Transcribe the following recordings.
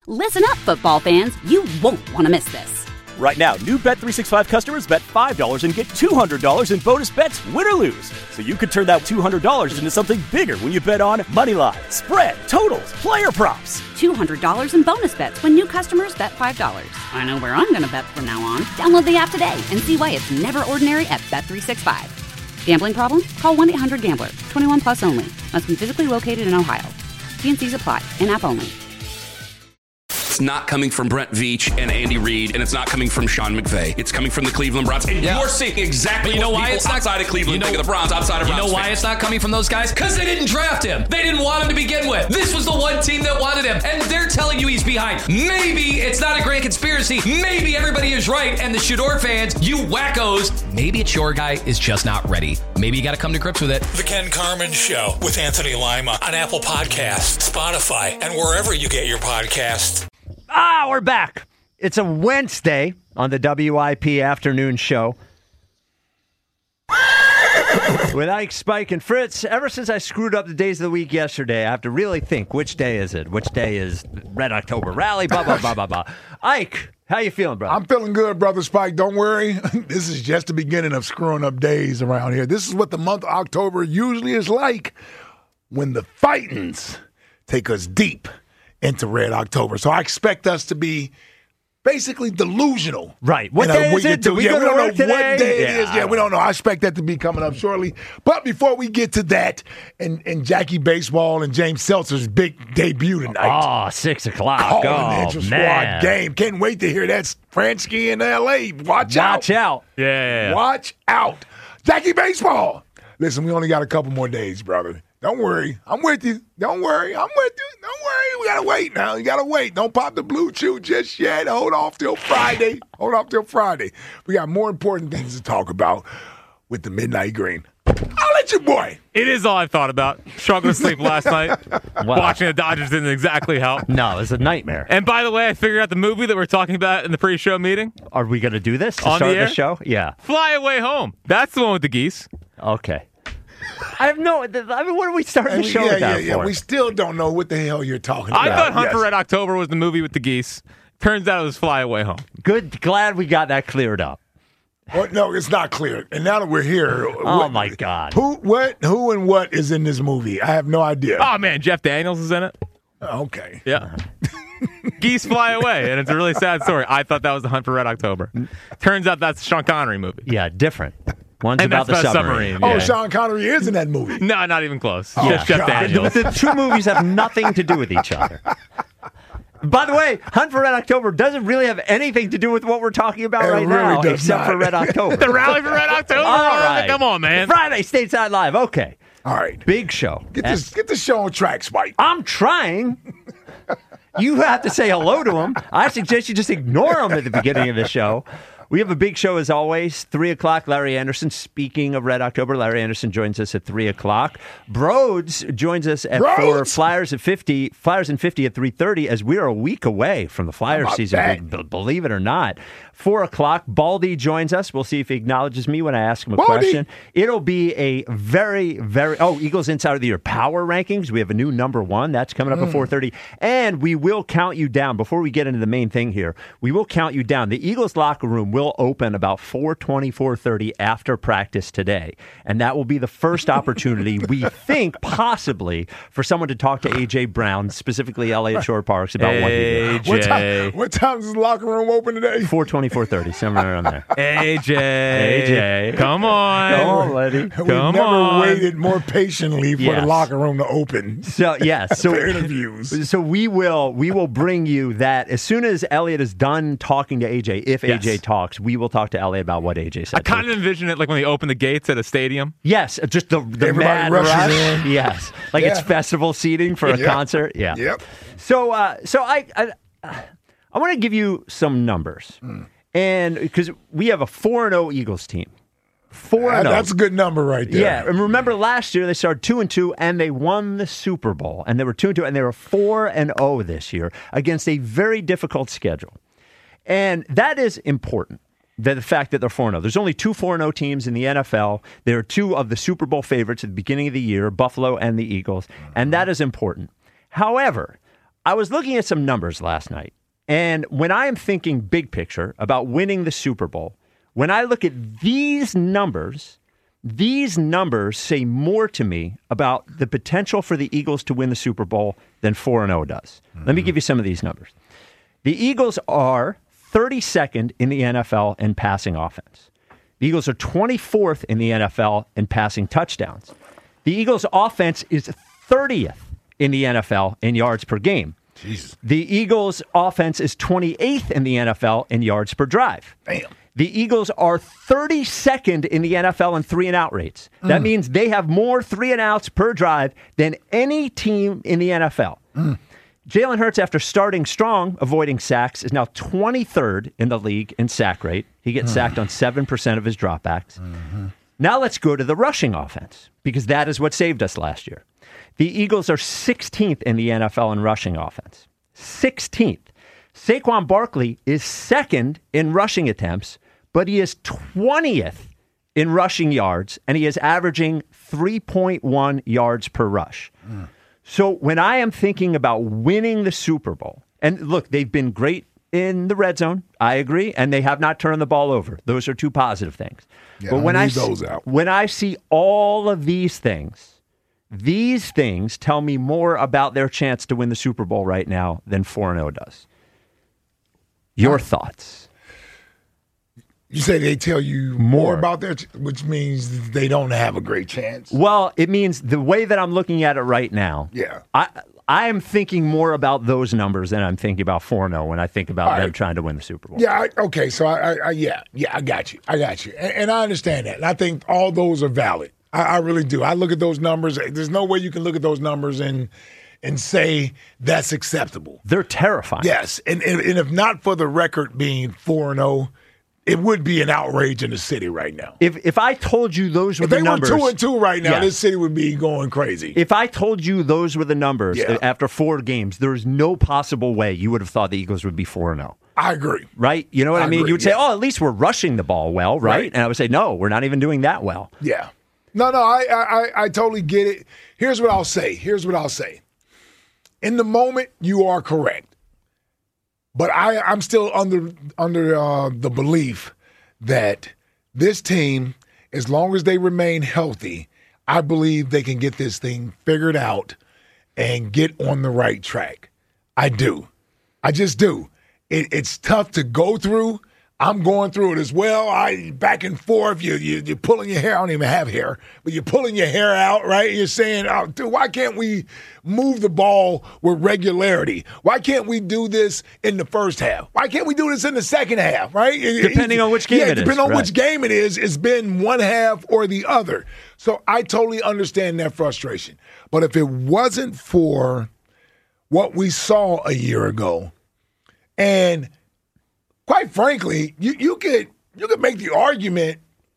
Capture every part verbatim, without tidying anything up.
Listen up, football fans. You won't want to miss this. Right now, new Bet three sixty-five customers bet five dollars and get two hundred dollars in bonus bets, win or lose. So you could turn that two hundred dollars into something bigger when you bet on money line, spread, totals, player props. two hundred dollars in bonus bets when new customers bet five dollars. I know where I'm going to bet from now on. Download the app today and see why it's never ordinary at Bet three sixty-five. Gambling problem? Call one eight hundred gambler. twenty-one plus only. Must be physically located in Ohio. T and C's apply. In-app only. It's not coming from Brent Veach and Andy Reid, and it's not coming from Sean McVay. It's coming from the Cleveland Browns. And yeah. you're seeing exactly you know what why people it's not, outside of Cleveland you know, think of the Browns, outside of You Browns know why fans. it's not coming from those guys? Because they didn't draft him. They didn't want him to begin with. This was the one team that wanted him, and they're telling you he's behind. Maybe it's not a grand conspiracy. Maybe everybody is right, and the Shador fans, you wackos, maybe it's your guy is just not ready. Maybe you got to come to grips with it. The Ken Carman Show with Anthony Lima on Apple Podcasts, Spotify, and wherever you get your podcasts. Ah, we're back. It's a Wednesday on the W I P afternoon show with Ike, Spike, and Fritz. Ever since I screwed up the days of the week yesterday, I have to really think, which day is it? Which day is Red October Rally? Blah, blah, blah, blah, blah. Ike, how you feeling, brother? I'm feeling good, brother Spike. Don't worry. This is just the beginning of screwing up days around here. This is what the month of October usually is like when the fightins take us deep into Red October. So I expect us to be basically delusional. Right. What day is it? Do we, yeah, we don't know today? what day yeah, it is. Yeah, we don't know. I expect that to be coming up shortly. But before we get to that, and, and Jackie Baseball and James Seltzer's big debut tonight. Oh, six o'clock. Calling oh, the Extra man. Squad game. Can't wait to hear that Fransky in L A. Watch out. Watch out. Yeah, yeah, yeah. Watch out. Jackie Baseball. Listen, we only got a couple more days, brother. Don't worry. I'm with you. Don't worry. I'm with you. Don't worry. We got to wait now. You got to wait. Don't pop the blue chew just yet. Hold off till Friday. Hold off till Friday. We got more important things to talk about with the Midnight Green. I'll let you, boy. It is all I thought about. Struggling to sleep last night. Wow. Watching the Dodgers didn't exactly help. No, it's a nightmare. And by the way, I figured out the movie that we're talking about in the pre-show meeting. Are we going to do this to On start the, air? the show? Yeah. Fly Away Home. That's the one with the geese. Okay. I have no. I mean, what are we starting the show yeah, with that yeah, yeah. for? We still don't know what the hell you're talking about. I thought Hunt yes. for Red October was the movie with the geese. Turns out it was Fly Away Home. Good. Glad we got that cleared up. Well, no, it's not clear. And now that we're here, oh what, my God, who, what, who, and what is in this movie? I have no idea. Oh man, Jeff Daniels is in it. Okay. Yeah. Geese fly away, and it's a really sad story. I thought that was the Hunt for Red October. Turns out that's a Sean Connery movie. Yeah, different. One's and about that's the about submarine. submarine. Oh, yeah. Sean Connery is in that movie. No, not even close. Oh, Just Jeff God. Daniels. The, the two movies have nothing to do with each other. By the way, Hunt for Red October doesn't really have anything to do with what we're talking about It right really now, does except not. for Red October. The Rally for Red October? All right. Come on, man. Friday, Stateside Live. Okay. All right. Big show. Get this, get the show on track, Spike. I'm trying. You have to say hello to him. I suggest you just ignore him at the beginning of the show. We have a big show as always. Three o'clock, Larry Anderson. Speaking of Red October, Larry Anderson joins us at three o'clock. Broads joins us at Broads. four. Flyers at fifty. Flyers and fifty at three thirty. As we are a week away from the Flyers season, b- believe it or not. Four o'clock, Baldy joins us. We'll see if he acknowledges me when I ask him a Baldy. question. It'll be a very, very oh Eagles Insider of the Year power rankings. We have a new number one that's coming up mm. at four thirty, and we will count you down before we get into the main thing here. We will count you down. The Eagles locker room will open about four twenty, four thirty after practice today. And that will be the first opportunity, we think, possibly, for someone to talk to A J. Brown, specifically Elliott Shore Parks, about what he did. What time, what time is the locker room open today? four twenty, four thirty, somewhere around there. A J. A J. Come on. Come on, lady. We've Come never on. waited more patiently for Yes. the locker room to open. So, yes. So, for interviews. So we will we will bring you that as soon as Elliott is done talking to A J. If Yes. A J talks, we will talk to Elliott about what A J said. I kind of envision it like when they open the gates at a stadium. Yes, just the, the Everybody mad rushes rush. in. Yes, like it's Yeah. festival seating for a Yep. concert. Yeah. Yep. So, uh, so I, I, I want to give you some numbers, Mm. and because we have a four and zero Eagles team, four and That- zero. that's a good number right there. Yeah, and remember last year they started two and two, and they won the Super Bowl, and they were two and two, and they were four and zero this year against a very difficult schedule, and that is important. The, the fact that they're four and oh. There's only two four and oh teams in the N F L. There are two of the Super Bowl favorites at the beginning of the year, Buffalo and the Eagles, and that is important. However, I was looking at some numbers last night, and when I am thinking big picture about winning the Super Bowl, when I look at these numbers, these numbers say more to me about the potential for the Eagles to win the Super Bowl than four and oh does. Mm-hmm. Let me give you some of these numbers. The Eagles are thirty-second in the N F L in passing offense. The Eagles are twenty-fourth in the N F L in passing touchdowns. The Eagles' offense is thirtieth in the N F L in yards per game. Jesus. The Eagles' offense is twenty-eighth in the N F L in yards per drive. Damn. The Eagles are thirty-second in the N F L in three and out rates. That mm. means they have more three and outs per drive than any team in the N F L. Mm. Jalen Hurts, after starting strong, avoiding sacks, is now twenty-third in the league in sack rate. He gets mm. sacked on seven percent of his dropbacks. Mm-hmm. Now let's go to the rushing offense, because that is what saved us last year. The Eagles are sixteenth in the N F L in rushing offense. sixteenth. Saquon Barkley is second in rushing attempts, but he is twentieth in rushing yards, and he is averaging three point one yards per rush. Mm. So when I am thinking about winning the Super Bowl, and look, they've been great in the red zone, I agree, and they have not turned the ball over. Those are two positive things. Yeah, but when I, those see, out. when I see all of these things, these things tell me more about their chance to win the Super Bowl right now than four and oh does. Your thoughts? You say they tell you more, more about their, which means they don't have a great chance. Well, it means the way that I'm looking at it right now. Yeah, I I am thinking more about those numbers than I'm thinking about four and oh when I think about all them right. trying to win the Super Bowl. Yeah, I, okay, so I, I, I yeah yeah I got you, I got you, and, and I understand that. And I think all those are valid. I, I really do. I look at those numbers. There's no way you can look at those numbers and. and say that's acceptable. They're terrifying. Yes, and, and and if not for the record being four and oh, it would be an outrage in the city right now. If if I told you those were if the they numbers, were two and two right now, yeah. this city would be going crazy. If I told you those were the numbers yeah. after four games, there's no possible way you would have thought the Eagles would be four and oh. I agree. Right? You know what I, I mean? Agree, you would yeah. say, "Oh, at least we're rushing the ball well, right? right?" And I would say, "No, we're not even doing that well." Yeah. No, no, I I I totally get it. Here's what I'll say. Here's what I'll say. In the moment, you are correct, but I, I'm still under under uh, the belief that this team, as long as they remain healthy, I believe they can get this thing figured out and get on the right track. I do. I just do. It, it's tough to go through. I'm going through it as well. I back and forth. You, you, you're pulling your hair. I don't even have hair, but you're pulling your hair out, right? You're saying, oh, dude, why can't we move the ball with regularity? Why can't we do this in the first half? Why can't we do this in the second half, right? Depending it, on which game yeah, it is. Depending on right. which game it is, it's been one half or the other. So I totally understand that frustration. But if it wasn't for what we saw a year ago, and quite frankly, you, you could you could make the argument.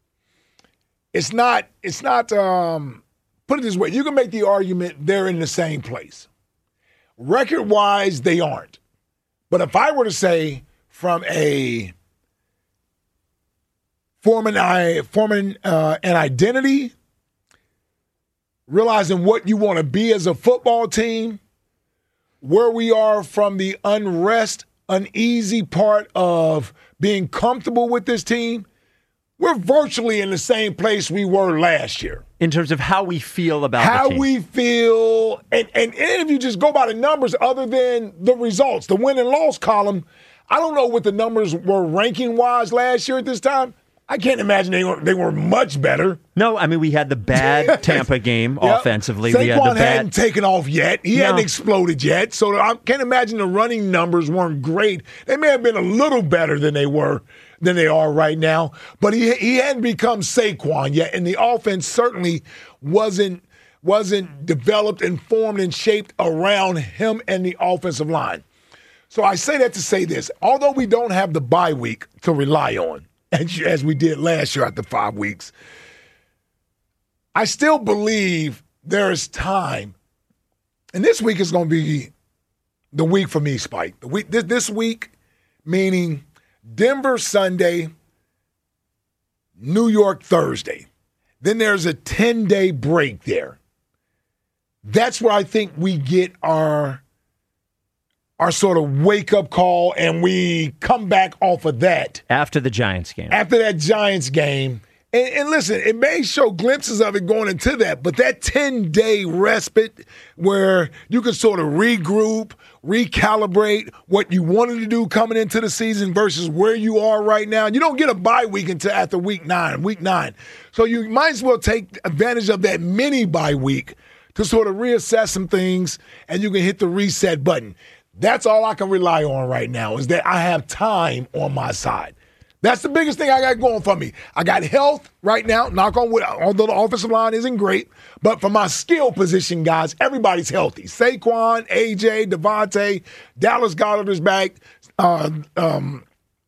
It's not it's not um, put it this way. You can make the argument they're in the same place. Record wise, they aren't. But if I were to say from a forming I forming uh, an identity, realizing what you want to be as a football team, where we are from the unrest. Uneasy part of being comfortable with this team, we're virtually in the same place we were last year. In terms of how we feel about how the team. we feel, and, and, and if you just go by the numbers other than the results, the win and loss column, I don't know what the numbers were ranking-wise last year at this time. I can't imagine they were, they were much better. No, I mean, we had the bad Tampa game yep. offensively. Saquon we had the bad... hadn't taken off yet. He no. hadn't exploded yet. So I can't imagine the running numbers weren't great. They may have been a little better than they were, than they are right now. But he he hadn't become Saquon yet. And the offense certainly wasn't, wasn't developed and formed and shaped around him and the offensive line. So I say that to say this. Although we don't have the bye week to rely on, as we did last year after five weeks, I still believe there is time. And this week is going to be the week for me, Spike. The week, this, this week, meaning Denver Sunday, New York Thursday. Then there's a ten-day break there. That's where I think we get our our sort of wake-up call, and we come back off of that. After the Giants game. After that Giants game. And, and listen, it may show glimpses of it going into that, but that ten-day respite where you can sort of regroup, recalibrate what you wanted to do coming into the season versus where you are right now. You don't get a bye week until after week nine, week nine. So you might as well take advantage of that mini bye week to sort of reassess some things, and you can hit the reset button. That's all I can rely on right now is that I have time on my side. That's the biggest thing I got going for me. I got health right now, knock on wood, although the offensive line isn't great. But for my skill position, guys, everybody's healthy. Saquon, A J, Devontae, Dallas Goedert is back. Uh, um,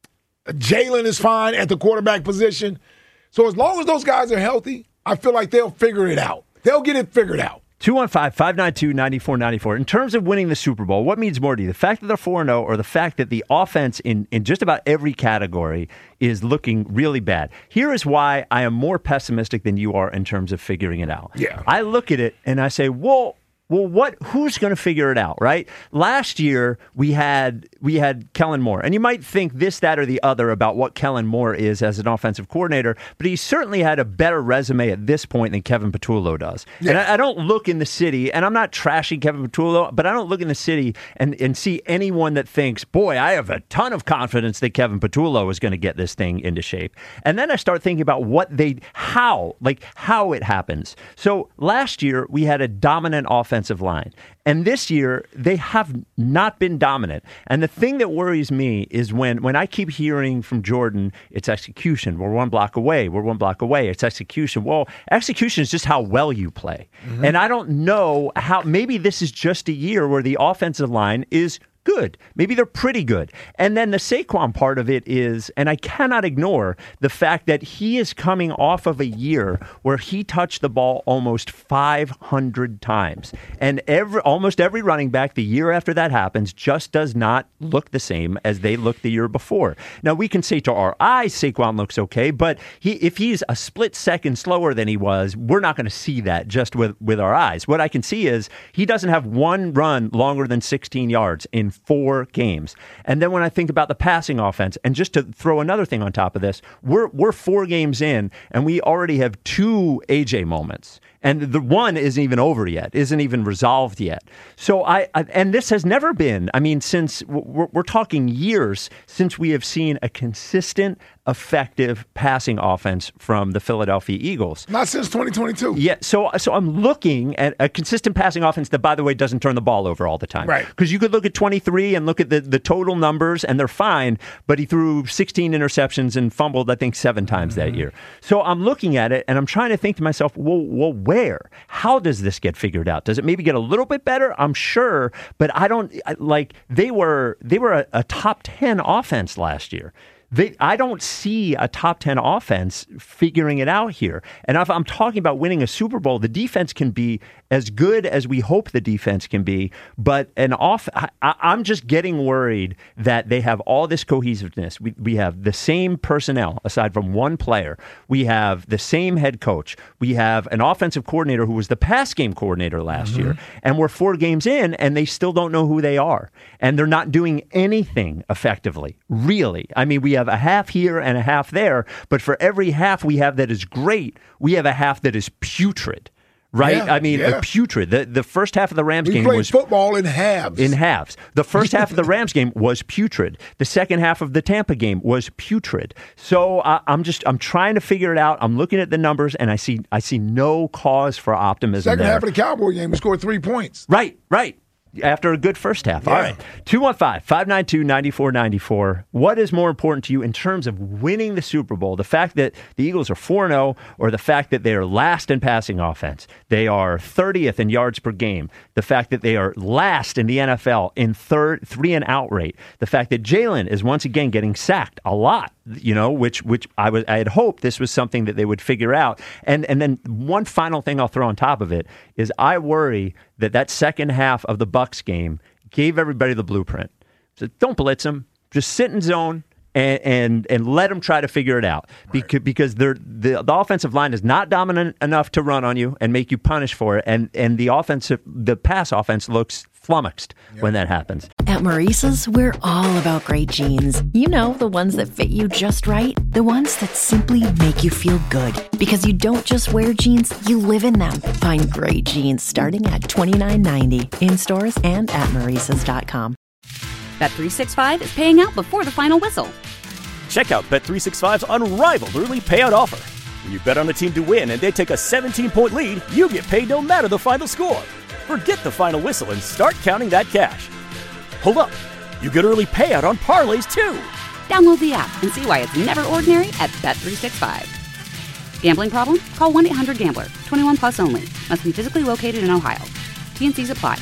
Jalen is fine at the quarterback position. So as long as those guys are healthy, I feel like they'll figure it out. They'll get it figured out. two one five, five nine two, nine four nine four. In terms of winning the Super Bowl, what means more to you? The fact that they're four and oh or the fact that the offense in, in just about every category is looking really bad? Here is why I am more pessimistic than you are in terms of figuring it out. Yeah. I look at it and I say, well, Well, what? Who's going to figure it out, right? Last year we had we had Kellen Moore, and you might think this, that, or the other about what Kellen Moore is as an offensive coordinator, but he certainly had a better resume at this point than Kevin Patullo does. Yeah. And I, I don't look in the city, and I'm not trashing Kevin Patullo, but I don't look in the city and, and see anyone that thinks, boy, I have a ton of confidence that Kevin Patullo is going to get this thing into shape. And then I start thinking about what they, how, like how it happens. So last year we had a dominant offensive line. And this year, they have not been dominant. And the thing that worries me is when, when I keep hearing from Jordan, it's execution. We're one block away. We're one block away. It's execution. Well, execution is just how well you play. Mm-hmm. And I don't know how, maybe this is just a year where the offensive line is good. Maybe they're pretty good. And then the Saquon part of it is, and I cannot ignore the fact that he is coming off of a year where he touched the ball almost five hundred times. And every almost every running back the year after that happens just does not look the same as they looked the year before. Now, we can say to our eyes, Saquon looks okay, but he, if he's a split second slower than he was, we're not going to see that just with, with our eyes. What I can see is he doesn't have one run longer than sixteen yards in four games. And then when I think about the passing offense, and just to throw another thing on top of this, we're we're four games in, and we already have two A J moments. And the one isn't even over yet, isn't even resolved yet. So I, I and this has never been, I mean, since we're, we're talking years since we have seen a consistent, effective passing offense from the Philadelphia Eagles. Not since twenty twenty-two. Yeah, so so I'm looking at a consistent passing offense that, by the way, doesn't turn the ball over all the time. Right. Because you could look at twenty-three and look at the, the total numbers, and they're fine, but he threw sixteen interceptions and fumbled, I think, seven times mm-hmm. that year. So I'm looking at it, and I'm trying to think to myself, well, well, where? How does this get figured out? Does it maybe get a little bit better? I'm sure, but I don't, like, they were, they were a, a top ten offense last year. They, I don't see a top ten offense figuring it out here. And if I'm talking about winning a Super Bowl, the defense can be as good as we hope the defense can be. But an off, I, I'm just getting worried that they have all this cohesiveness. We, we have the same personnel, aside from one player. We have the same head coach. We have an offensive coordinator who was the pass game coordinator last mm-hmm. year. And we're four games in, and they still don't know who they are. And they're not doing anything effectively, really. I mean, we have a half here and a half there, but for every half we have that is great, we have a half that is putrid, right? Yeah, I mean, yeah. a putrid. The the first half of the Rams we game played was football in halves. In halves. The first half of the Rams game was putrid. The second half of the Tampa game was putrid. So uh, I'm just I'm trying to figure it out. I'm looking at the numbers, and I see I see no cause for optimism. Second there. half of the Cowboy game, we scored three points. Right, right. After a good first half. Yeah. All right. two one five, five nine two, nine four nine four. What is more important to you in terms of winning the Super Bowl? The fact that the Eagles are four and oh or the fact that they are last in passing offense? They are thirtieth in yards per game. The fact that they are last in the N F L in third three and out rate. The fact that Jalen is once again getting sacked a lot, you know, which which I was I had hoped this was something that they would figure out. And and then one final thing I'll throw on top of it is I worry that that second half of the Bucs game gave everybody the blueprint. So don't blitz them. Just sit in zone. and and, and let them try to figure it out. Right. Because, because they're, the the offensive line is not dominant enough to run on you and make you punish for it. And and the offensive the pass offense looks flummoxed yep. when that happens. At Maurice's, we're all about great jeans. You know, the ones that fit you just right. The ones that simply make you feel good. Because you don't just wear jeans, you live in them. Find great jeans starting at twenty-nine ninety in stores and at Maurice's dot com. Bet three sixty-five is paying out before the final whistle. Check out Bet three sixty-five's unrivaled early payout offer. When you bet on a team to win and they take a seventeen-point lead, you get paid no matter the final score. Forget the final whistle and start counting that cash. Hold up. You get early payout on parlays, too. Download the app and see why it's never ordinary at Bet three sixty-five. Gambling problem? Call one eight hundred gambler. twenty-one plus only. Must be physically located in Ohio. T N Cs apply.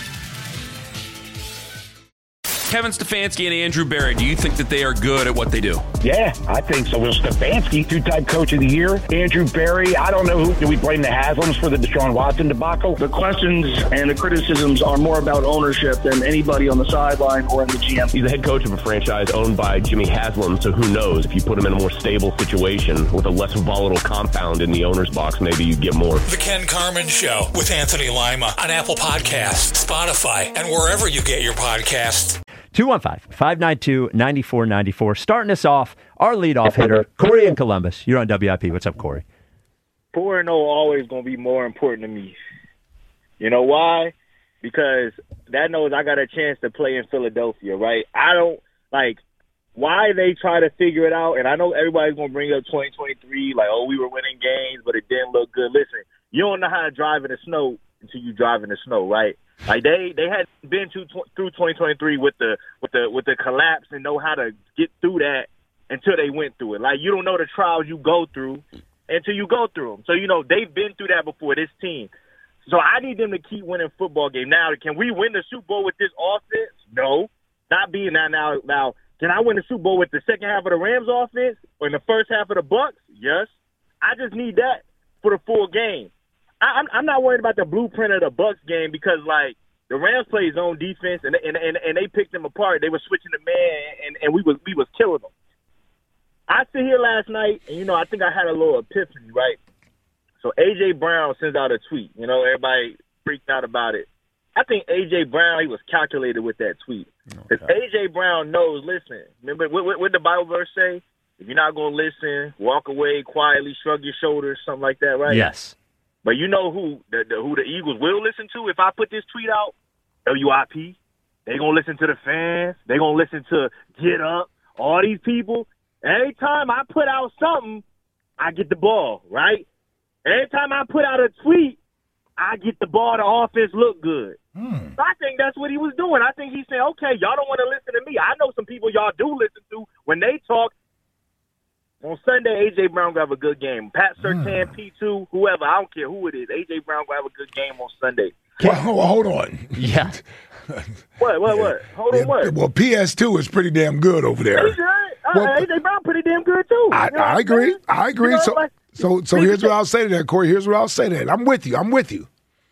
Kevin Stefanski and Andrew Berry, do you think that they are good at what they do? Yeah, I think so. Will Stefanski, two-time coach of the year. Andrew Berry, I don't know who. Do we blame the Haslams for the Deshaun Watson debacle? The questions and the criticisms are more about ownership than anybody on the sideline or in the G M. He's the head coach of a franchise owned by Jimmy Haslam, so who knows? If you put him in a more stable situation with a less volatile compound in the owner's box, maybe you get more. The Ken Carman Show with Anthony Lima on Apple Podcasts, Spotify, and wherever you get your podcasts. two one five, five nine two, nine four nine four. Starting us off, our leadoff hitter, Corey in Columbus. You're on W I P. What's up, Corey? four and oh always going to be more important to me. You know why? Because that knows I got a chance to play in Philadelphia, right? I don't, like, why they try to figure it out, and I know everybody's going to bring up twenty twenty-three, like, oh, we were winning games, but it didn't look good. Listen, you don't know how to drive in the snow until you drive in the snow, right? Like they, they had been to, through twenty twenty-three with the with the with the collapse and know how to get through that until they went through it. Like you don't know the trials you go through until you go through them. So you know they've been through that before. This team. So I need them to keep winning football games. Now, can we win the Super Bowl with this offense? No, not being that now. Now, can I win the Super Bowl with the second half of the Rams offense or in the first half of the Bucs? Yes. I just need that for the full game. I'm, I'm not worried about the blueprint of the Bucs game because, like, the Rams played zone defense and and and, and they picked them apart. They were switching the man, and, and we was we was killing them. I sit here last night, and you know, I think I had a little epiphany, right? So A J Brown sends out a tweet. You know, everybody freaked out about it. I think A J Brown, he was calculated with that tweet because okay. A J Brown knows. Listen, remember what, what, what the Bible verse say? If you're not gonna listen, walk away quietly, shrug your shoulders, something like that, right? Yes. But you know who the, the who the Eagles will listen to if I put this tweet out? W I P. They gonna listen to the fans. They gonna listen to Get Up. All these people. Every time I put out something, I get the ball, right? Every time I put out a tweet, I get the ball. The offense look good. Hmm. So I think that's what he was doing. I think he's saying, okay, y'all don't want to listen to me. I know some people y'all do listen to when they talk. On Sunday, A J Brown gonna have a good game. Pat Surtain, mm. P two, whoever, I don't care who it is. A J Brown gonna have a good game on Sunday. Well, hold on. Yeah. What, what, what? Hold yeah, on, what? Well, P S two is pretty damn good over there. A J, uh, well, A J Brown pretty damn good, too. I, you know I agree. saying? I agree. You know, so, like, so, so here's what I'll say to that, Corey. Here's what I'll say to that. I'm with you. I'm with you.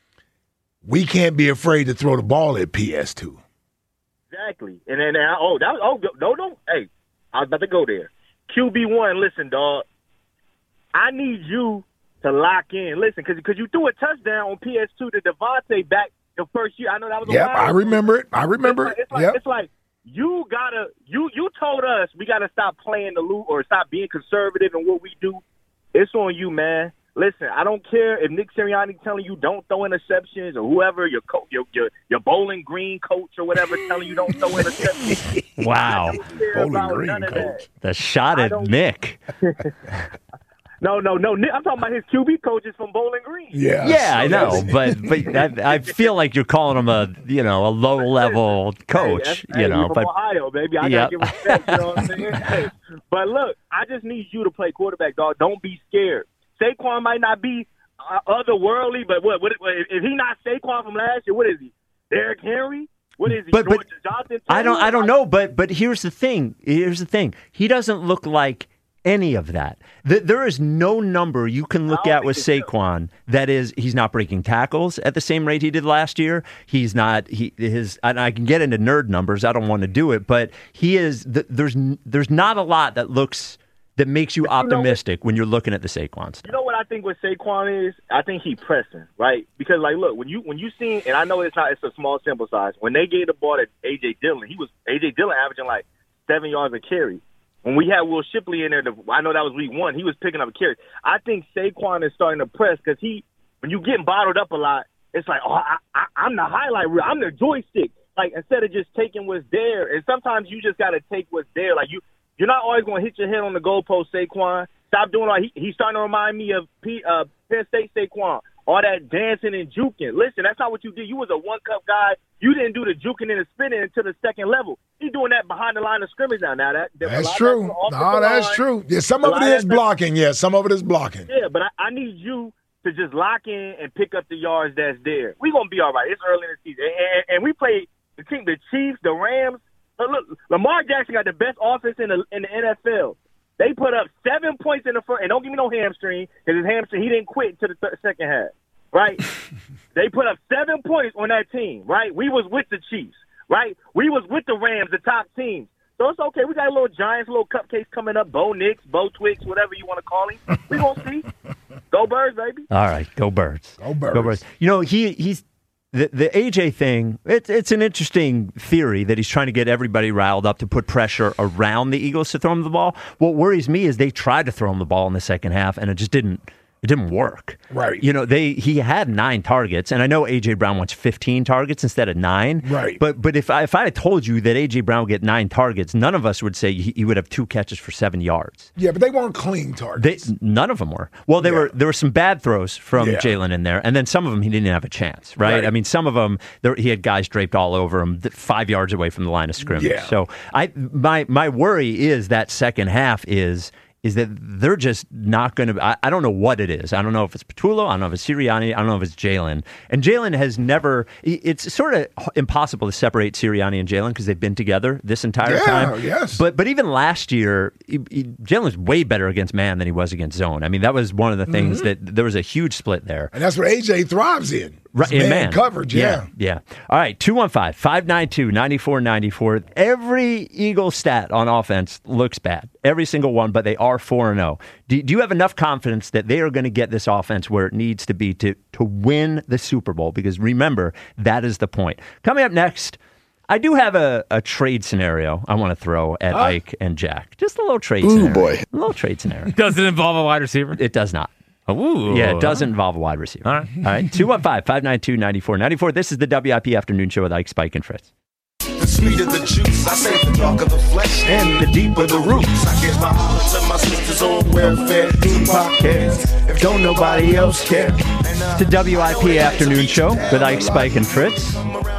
We can't be afraid to throw the ball at P S two. Exactly. And then, uh, oh, that was, oh, no, no. Hey, I was about to go there. Q B one, listen, dog. I need you to lock in. Listen, because you threw a touchdown on P S two to Devontae back the first year. I know that was a Yep, while I remember it. I remember it's like, it's it. like, yep. It's like you gotta you you told us we gotta stop playing the loop or stop being conservative in what we do. It's on you, man. Listen, I don't care if Nick Sirianni telling you don't throw interceptions or whoever your coach, your, your your Bowling Green coach or whatever telling you don't throw interceptions. Wow, Bowling Green coach. The shot at Nick. No, no, no. I'm talking about his Q B coaches from Bowling Green. Yeah, yeah, I know, but but I, I feel like you're calling him a you know a low level coach. Hey, you know, hey, from but Ohio, baby, I yep. gotta give respect. You know what I'm saying? Hey, but look, I just need you to play quarterback, dog. Don't be scared. Saquon might not be uh, otherworldly, but what, what? If he not Saquon from last year, what is he? Derrick Henry? What is he? But, but Jonathan I don't I don't know. But but here's the thing. Here's the thing. He doesn't look like any of that. Th- there is no number you can look at with Saquon that is he's not breaking tackles at the same rate he did last year. He's not he his. And I can get into nerd numbers. I don't want to do it, but he is. Th- there's there's not a lot that looks that makes you optimistic you know, when you're looking at the Saquon stuff. You know what I think with Saquon is? I think he pressing, right? Because like, look, when you when you seen, and I know it's not it's a small sample size. When they gave the ball to A J Dillon, he was A J Dillon averaging like seven yards a carry. When we had Will Shipley in there, the, I know that was week one, he was picking up a carry. I think Saquon is starting to press because he, when you getting bottled up a lot, it's like, oh, I, I, I'm the highlight reel. I'm the joystick. Like, instead of just taking what's there, and sometimes you just got to take what's there. Like, you, you're not always going to hit your head on the goalpost, Saquon. Stop doing all he, he's starting to remind me of P, uh, Penn State Saquon. All that dancing and juking. Listen, that's not what you did. You was a one-cup guy. You didn't do the juking and the spinning until the second level. He's doing that behind the line of scrimmage now. Now that That's true. No, that's line. true. Yeah, some of it is blocking. Yeah, some of it is blocking. Yeah, but I, I need you to just lock in and pick up the yards that's there. We're going to be all right. It's early in the season. And, and, and we play the team, the Chiefs, the Rams. Look, look, Lamar Jackson got the best offense in the in the N F L. They put up seven points in the first, and don't give me no hamstring, because his hamstring, he didn't quit until the th- second half, right? They put up seven points on that team, right? We was with the Chiefs, right? We was with the Rams, the top teams. So it's okay. We got a little Giants, little cupcakes coming up, Bo Nix, Bo Twix, whatever you want to call him. We gonna see. Go Birds, baby. All right, go Birds. Go Birds. Go Birds. You know, he he's the the A J thing. It's it's an interesting theory that he's trying to get everybody riled up to put pressure around the Eagles to throw him the ball. What worries me is they tried to throw him the ball in the second half and it just didn't. It didn't work. Right. You know, they he had nine targets, and I know A J Brown wants fifteen targets instead of nine. Right. But but if I if I had told you that A J Brown would get nine targets, none of us would say he, he would have two catches for seven yards. Yeah, but they weren't clean targets. They, none of them were. Well, they yeah. were. There were some bad throws from yeah. Jalen in there, and then some of them he didn't have a chance. Right. right. I mean, some of them there, he had guys draped all over him, five yards away from the line of scrimmage. Yeah. So I my my worry is that second half is. is that they're just not going to I, I don't know what it is. I don't know if it's Petullo. I don't know if it's Sirianni. I don't know if it's Jalen. And Jalen has never – it's sort of impossible to separate Sirianni and Jalen because they've been together this entire yeah, time. Yes. But but even last year, Jalen was way better against man than he was against zone. I mean, that was one of the things mm-hmm. that – there was a huge split there. And that's what A J thrives in. Right, man, man coverage, yeah. yeah. Yeah. All right, two one five, five nine two, nine four nine four. Every Eagle stat on offense looks bad. Every single one, but they are four and oh. Do, do you have enough confidence that they are going to get this offense where it needs to be to, to win the Super Bowl? Because remember, that is the point. Coming up next, I do have a, a trade scenario I want to throw at huh? Ike and Jack. Just a little trade Ooh, scenario. boy. A little trade scenario. Does it involve a wide receiver? It does not. Ooh. Yeah, it doesn't involve a wide receiver. All right. All right. two one five, five nine two, nine four nine four. This is the W I P Afternoon Show with Ike, Spike, and Fritz. The sweeter the juice, I say the darker the flesh, and the deeper the roots. I give my heart to my sisters on welfare, do podcast, if don't nobody else care. It's the W I P Afternoon Show with Ike, Spike, and Fritz.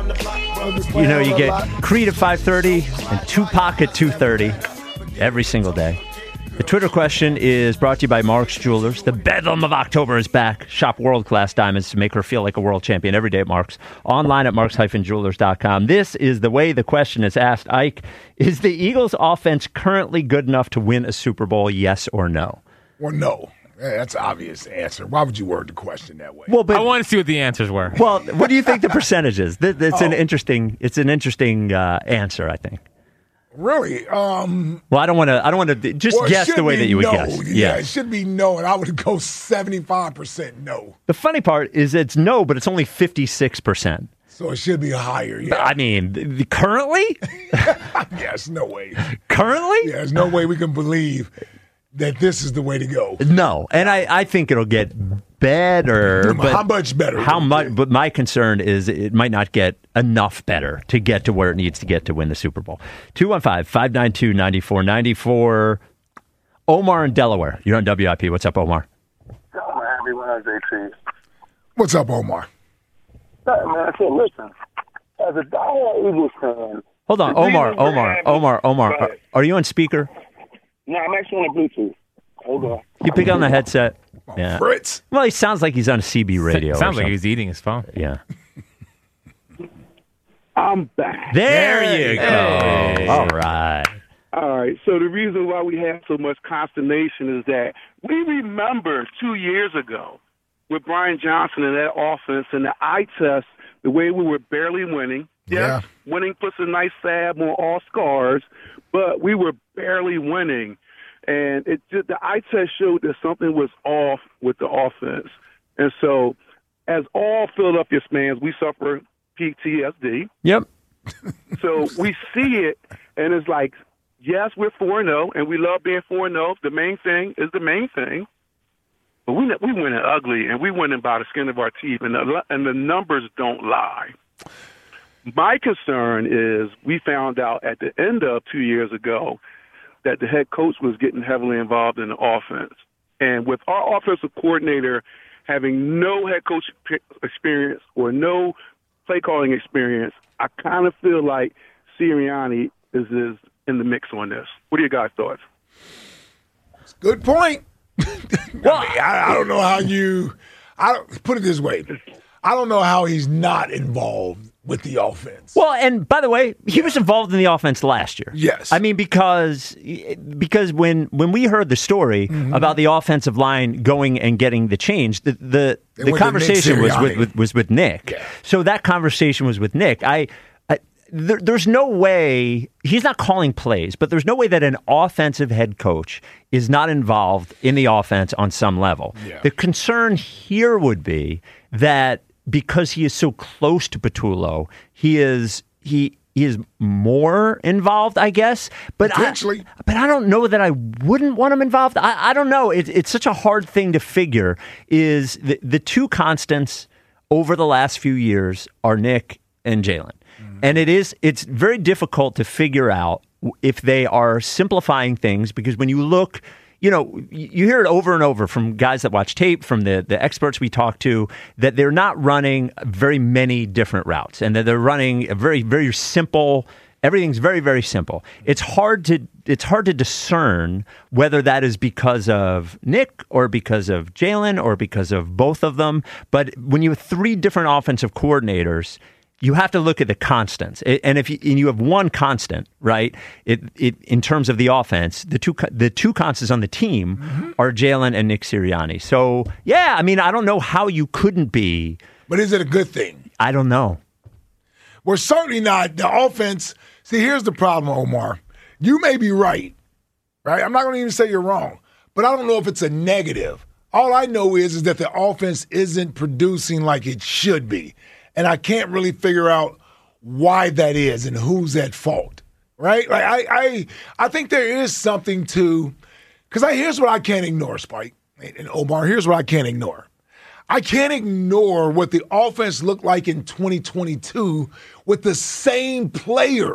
You know, you get Creed at five thirty and Tupac at two thirty every single day. The Twitter question is brought to you by Mark's Jewelers. The Bedlam of October is back. Shop world-class diamonds to make her feel like a world champion every day at Mark's. Online at marks dash jewelers dot com. This is the way the question is asked. Ike, is the Eagles' offense currently good enough to win a Super Bowl, yes or no? Well, no. That's an obvious answer. Why would you word the question that way? Well, but, I want to see what the answers were. Well, what do you think the percentage is? It's oh. an interesting, it's an interesting uh, answer, I think. Really? Um, well, I don't want to. I don't want to just well, guess the way that you would no. guess. Yeah, yeah, it should be no, and I would go seventy-five percent no. The funny part is it's no, but it's only fifty-six percent. So it should be higher. Yeah. I mean, the, currently? Yes, no way. Currently? Yeah, there's no way we can believe that this is the way to go. No, and I, I think it'll get better. But how much better? How much? But my concern is it might not get enough better to get to where it needs to get to win the Super Bowl. two one five, five nine two, nine four nine four. Omar in Delaware. You're on W I P. What's up, Omar? Happy Wednesday to you. What's up, Omar? Man, I said, listen, as a diehard Eagles fan. Hold on, Omar, Omar, Omar, Omar. Are, are you on speaker? No, I'm actually on Bluetooth. Hold on. You pick on the headset. Oh, yeah. Fritz. Well, he sounds like he's on C B radio. Sounds like he's eating his phone. Yeah. I'm back. There you go. Hey. All right. All right. So the reason why we have so much consternation is that we remember two years ago with Brian Johnson and that offense and the eye test, the way we were barely winning. Yes, yeah. Winning puts a nice salve on all scars, but we were barely winning. And it just, the eye test showed that something was off with the offense. And so as all Philadelphia fans, we suffer P T S D. Yep. So we see it, and it's like, yes, we're four and oh, and we love being four and oh. The main thing is the main thing. But we we winning ugly, and we winning by the skin of our teeth, and the, and the numbers don't lie. My concern is we found out at the end of two years ago that the head coach was getting heavily involved in the offense. And with our offensive coordinator having no head coach experience or no play calling experience, I kind of feel like Sirianni is, is in the mix on this. What are your guys' thoughts? Good point. well, I, mean, I, I don't know how you I don't, put it this way. I don't know how he's not involved with the offense. Well, and by the way, he was involved in the offense last year. Yes. I mean, because because when when we heard the story mm-hmm. about the offensive line going and getting the change, the the, the conversation was with, with was with Nick. Yeah. So that conversation was with Nick. I, I there, there's no way he's not calling plays, but there's no way that an offensive head coach is not involved in the offense on some level. Yeah. The concern here would be that because he is so close to Patullo, he is he, he is more involved, I guess. But I, but I don't know that I wouldn't want him involved. I, I don't know. It, it's such a hard thing to figure. Is the, the two constants over the last few years are Nick and Jalen, mm-hmm. and it is it's very difficult to figure out if they are simplifying things, because when you look. You know, you hear it over and over from guys that watch tape, from the, the experts we talk to, that they're not running very many different routes, and that they're running a very, very simple. Everything's very, very simple. It's hard to it's hard to discern whether that is because of Nick or because of Jalen or because of both of them. But when you have three different offensive coordinators, you have to look at the constants, and if you, and you have one constant, right? It, it in terms of the offense, the two the two constants on the team mm-hmm. are Jalen and Nick Sirianni. So yeah, I mean, I don't know how you couldn't be. But is it a good thing? I don't know. We're certainly not the offense. See, here's the problem, Omar. You may be right, right? I'm not going to even say you're wrong, but I don't know if it's a negative. All I know is is that the offense isn't producing like it should be. And I can't really figure out why that is and who's at fault, right? Like I, I, I think there is something to, because I here's what I can't ignore, Spike and Omar. Here's what I can't ignore. I can't ignore what the offense looked like in twenty twenty-two with the same player,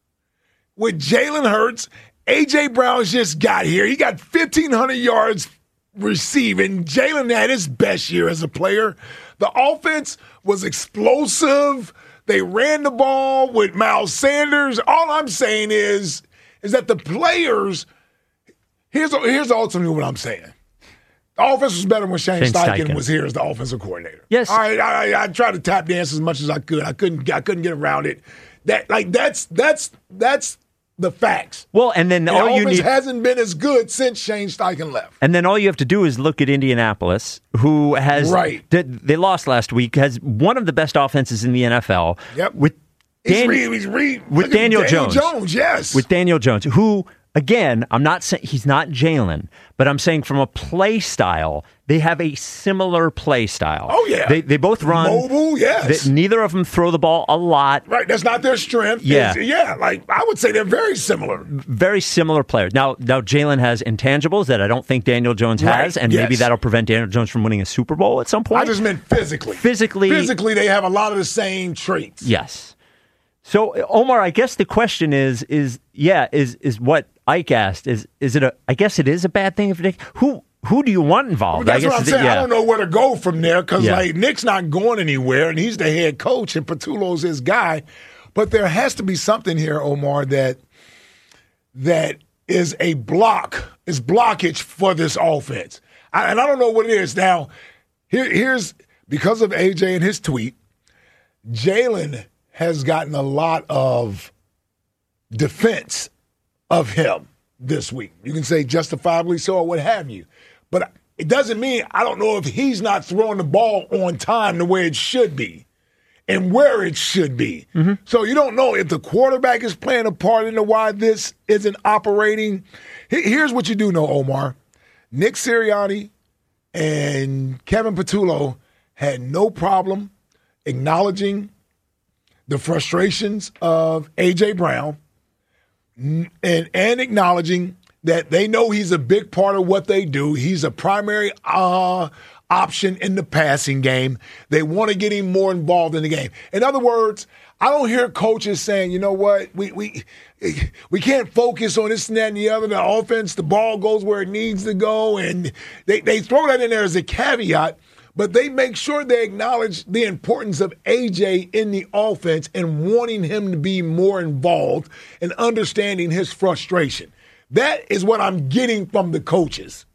with Jalen Hurts. A J. Brown just got here. He got fifteen hundred yards receiving. Jalen had his best year as a player. The offense was explosive. They ran the ball with Miles Sanders. All I'm saying is, is that the players, here's, here's ultimately what I'm saying. The offense was better when Shane, Shane Steichen, Steichen was here as the offensive coordinator. Yes. All right, I, I, I tried to tap dance as much as I could. I couldn't I couldn't get around it. That like that's that's that's the facts. Well, and then and all the you offense need hasn't been as good since Shane Steichen left. And then all you have to do is look at Indianapolis, who has right. Did, they lost last week, has one of the best offenses in the N F L. Yep. With Dan, he's re, he's re, with Daniel, Daniel Jones. Jones, yes. With Daniel Jones, who again, I'm not saying he's not Jalen, but I'm saying from a play style, they have a similar play style. Oh, yeah. They they both run. Mobile, yes. They, neither of them throw the ball a lot. Right, that's not their strength. Yeah. It's, yeah, like I would say they're very similar. Very similar players. Now, now Jalen has intangibles that I don't think Daniel Jones has, right, and yes. maybe that'll prevent Daniel Jones from winning a Super Bowl at some point. I just meant physically. Physically. Physically, they have a lot of the same traits. Yes. So, Omar, I guess the question is, is yeah, is is what Ike asked, is is it a, I guess it is a bad thing if Nick, who who do you want involved? Well, that's I guess what I'm saying. It, yeah. I don't know where to go from there because yeah. like Nick's not going anywhere, and he's the head coach, and Patullo's his guy. But there has to be something here, Omar, that that is a block, is blockage for this offense. I, and I don't know what it is. Now, here, here's, because of A J and his tweet, Jalen has gotten a lot of defense of him. this week. You can say justifiably so or what have you. But it doesn't mean I don't know if he's not throwing the ball on time the way it should be and where it should be. Mm-hmm. So you don't know if the quarterback is playing a part in why this isn't operating. Here's what you do know, Omar. Nick Sirianni and Kevin Patullo had no problem acknowledging the frustrations of A J. Brown and, and acknowledging that they know he's a big part of what they do. He's a primary uh, option in the passing game. They want to get him more involved in the game. In other words, I don't hear coaches saying, you know what, we we we can't focus on this and that and the other. The offense, the ball goes where it needs to go. And they, they throw that in there as a caveat, but they make sure they acknowledge the importance of A J in the offense and wanting him to be more involved and understanding his frustration. That is what I'm getting from the coaches.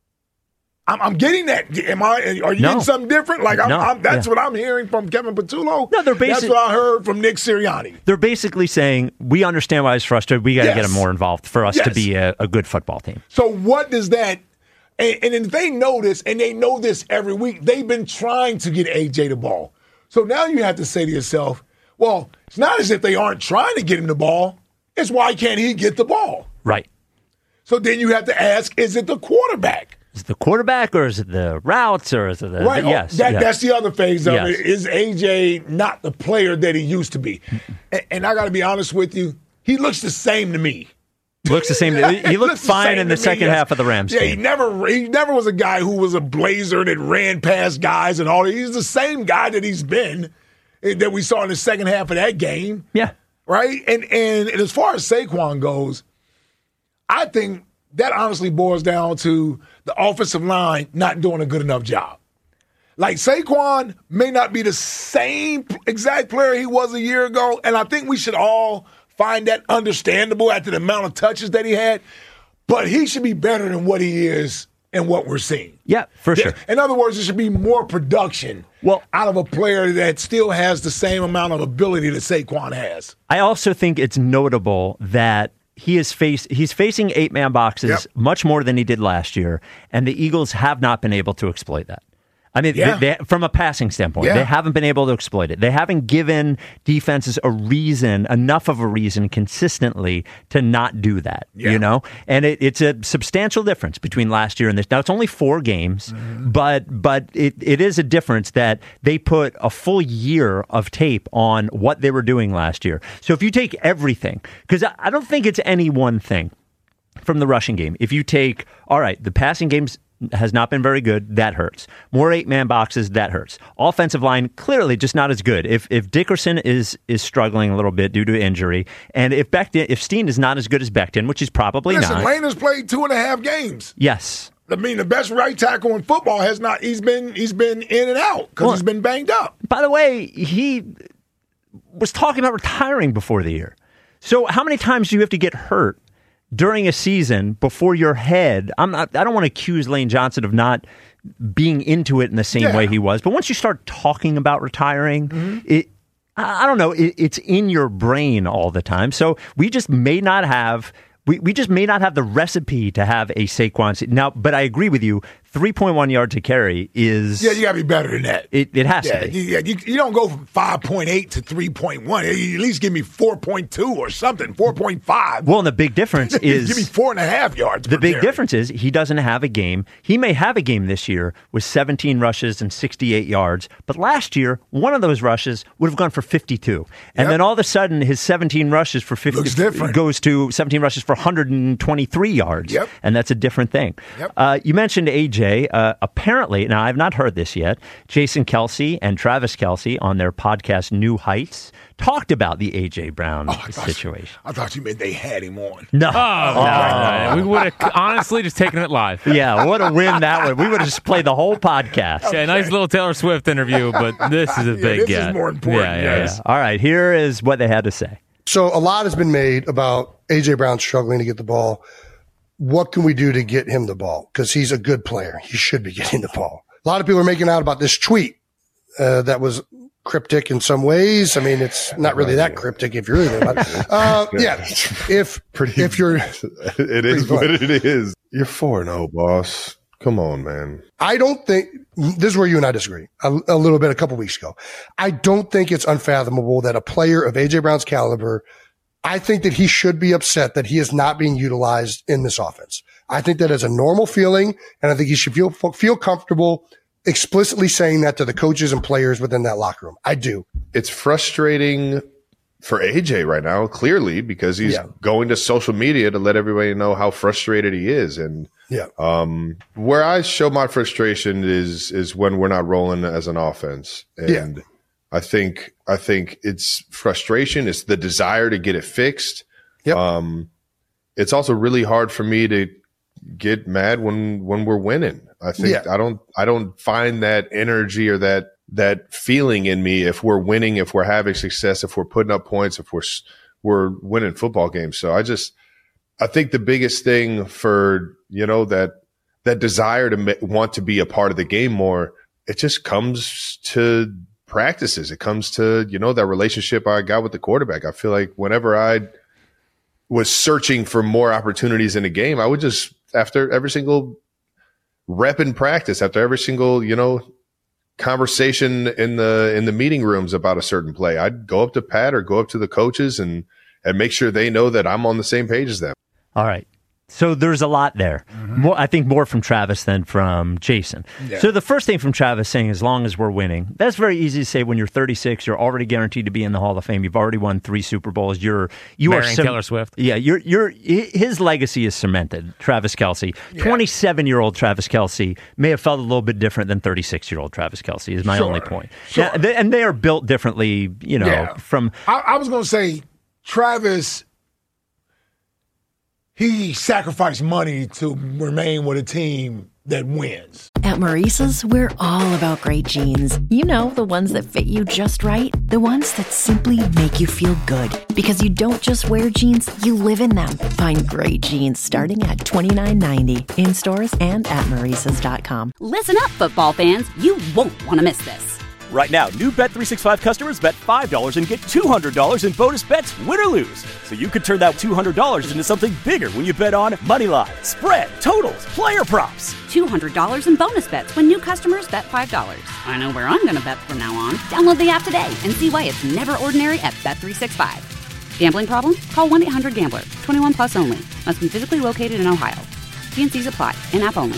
I'm, I'm getting that. Am I? Are you no. getting something different? Like I'm, no. I'm, that's yeah. what I'm hearing from Kevin Patullo. No, they're basic- That's what I heard from Nick Sirianni. They're basically saying we understand why he's frustrated. We got to Yes. get him more involved for us Yes. to be a, a good football team. So what does that? And, and if they know this, and they know this every week, they've been trying to get A J the ball. So now you have to say to yourself, well, it's not as if they aren't trying to get him the ball. It's why can't he get the ball? Right. So then you have to ask, is it the quarterback? Is it the quarterback or is it the routes or is it the Right. the, yes, that, yes. That's the other phase of Yes. it. Is A J not the player that he used to be? And, and I got to be honest with you, he looks the same to me. Looks the same. He looked fine in the second half of the Rams Yeah, game. he never he never was a guy who was a blazer that ran past guys and all that. He's the same guy that he's been that we saw in the second half of that game. Yeah. Right? And and, and as far as Saquon goes, I think that honestly boils down to the offensive line not doing a good enough job. Like Saquon may not be the same exact player he was a year ago, and I think we should all find that understandable after the amount of touches that he had, but he should be better than what he is and what we're seeing. Yeah, for sure. In other words, there should be more production well, out of a player that still has the same amount of ability that Saquon has. I also think it's notable that he is face he's facing eight-man boxes Yep. much more than he did last year, and the Eagles have not been able to exploit that. I mean, Yeah. they, they, from a passing standpoint, Yeah. they haven't been able to exploit it. They haven't given defenses a reason, enough of a reason consistently to not do that, Yeah. you know? And it, it's a substantial difference between last year and this. Now, it's only four games, Mm-hmm. but but it, it is a difference that they put a full year of tape on what they were doing last year. So if you take everything, because I, I don't think it's any one thing from the rushing game. If you take, all right, the passing game's has not been very good. That hurts. More eight-man boxes. That hurts. Offensive line clearly just not as good. If if Dickerson is is struggling a little bit due to injury, and if Becton, if Steen is not as good as Becton, which he's probably Listen, not. Lane has played two and a half games. Yes. I mean, the best right tackle in football has not. He's been he's been in and out because Well, he's been banged up. By the way, he was talking about retiring before the year. So how many times do you have to get hurt during a season before your head? I'm not. I don't want to accuse Lane Johnson of not being into it in the same Yeah. way he was. But once you start talking about retiring, Mm-hmm. it. I I don't know. It, it's in your brain all the time. So we just may not have. We, we just may not have the recipe to have a Saquon. Now, but I agree with you. three point one yards to carry is... Yeah, you got to be better than that. It, it has yeah, to be. you, yeah, you, you don't go from five point eight to three point one. You at least give me four point two or something, four point five. Well, and the big difference is... give me four and a half yards The per big carry. difference is he doesn't have a game. He may have a game this year with seventeen rushes and sixty-eight yards, but last year, one of those rushes would have gone for fifty-two. And Yep. then all of a sudden, his seventeen rushes for fifty Looks different. goes to seventeen rushes for one hundred twenty-three yards. Yep. And that's a different thing. Yep. Uh, you mentioned A J. Uh, apparently, now I've not heard this yet, Jason Kelsey and Travis Kelsey on their podcast New Heights talked about the A J. Brown Oh, I thought- situation. I thought you meant they had him on. No. Oh, no, no, no. We would have honestly just taken it live. Yeah, what a win that would. We would have just played the whole podcast. Yeah, nice little Taylor Swift interview, but this is a Yeah, big this get. is more important. Yeah, yeah, yes. All right, here is what they had to say. So a lot has been made about A J. Brown struggling to get the ball. What can we do to get him the ball? Because he's a good player. He should be getting the ball. A lot of people are making out about this tweet uh, that was cryptic in some ways. I mean, it's not really that cryptic if you're really there. But, uh, yeah, if pretty, if you're, it is what it is. You're four and oh, boss. Come on, man. I don't think this is where you and I disagree a, a little bit a couple weeks ago. I don't think it's unfathomable that a player of A J Brown's caliber, I think that he should be upset that he is not being utilized in this offense. I think that is a normal feeling, and I think he should feel feel comfortable explicitly saying that to the coaches and players within that locker room. I do. It's frustrating for A J right now, clearly, because he's yeah. going to social media to let everybody know how frustrated he is. And yeah. um, where I show my frustration is is when we're not rolling as an offense. And yeah. I think I think it's frustration. It's the desire to get it fixed. Yep. Um, it's also really hard for me to get mad when when we're winning. I think yeah. I don't I don't find that energy or that that feeling in me if we're winning, if we're having success, if we're putting up points, if we're we're winning football games. So I just I think the biggest thing for, you know, that that desire to ma- want to be a part of the game more, it just comes to practices. It comes to, you know, that relationship I got with the quarterback. I feel like whenever I was searching for more opportunities in the game, I would just, after every single rep in practice, after every single, you know, conversation in the in the meeting rooms about a certain play, I'd go up to Pat or go up to the coaches and and make sure they know that I'm on the same page as them. All right. So there's a lot there. Mm-hmm. More, I think more from Travis than from Jason. Yeah. So the first thing from Travis saying, as long as we're winning, that's very easy to say when you're thirty-six, you're already guaranteed to be in the Hall of Fame. You've already won three Super Bowls. You're you Marrying are cem- Taylor Swift. Yeah, you're you're his legacy is cemented. Travis Kelce, twenty-seven-year-old Travis Kelce may have felt a little bit different than thirty-six-year-old Travis Kelce. Is my Sure. only point. Sure. Now, they, and they are built differently. You know, Yeah. from I, I was going to say, Travis, he sacrificed money to remain with a team that wins. At Maurice's, we're all about great jeans. You know, the ones that fit you just right. The ones that simply make you feel good. Because you don't just wear jeans, you live in them. Find great jeans starting at twenty-nine ninety in stores and at Maurices dot com. Listen up, football fans. You won't want to miss this. Right now, new Bet three sixty-five customers bet five dollars and get two hundred dollars in bonus bets, win or lose. So you could turn that two hundred dollars into something bigger when you bet on money line, spread, totals, player props. two hundred dollars in bonus bets when new customers bet five dollars. I know where I'm going to bet from now on. Download the app today and see why it's never ordinary at Bet three sixty-five. Gambling problem? Call one eight hundred gambler. twenty-one plus only. Must be physically located in Ohio. T and C's apply. In-app only.